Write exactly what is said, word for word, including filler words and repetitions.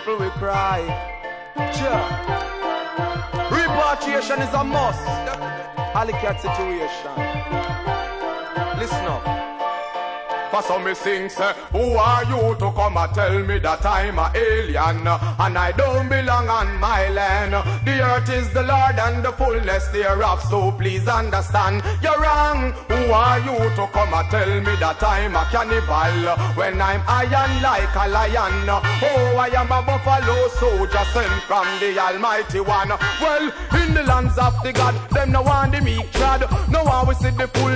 people will cry. Sure. Repatriation is a must. Alley cat situation. Listen up. For some me sing say, who are you to come and tell me that I'm a alien and I don't belong on my land? The earth is the Lord and the fullness thereof, so please understand you're wrong. Who are you to come and tell me that I'm a cannibal when I'm iron like a lion? Oh, I am a buffalo soldier sent from the Almighty One. Well, in the lands of the God, them no want the meek trad. No one we see the full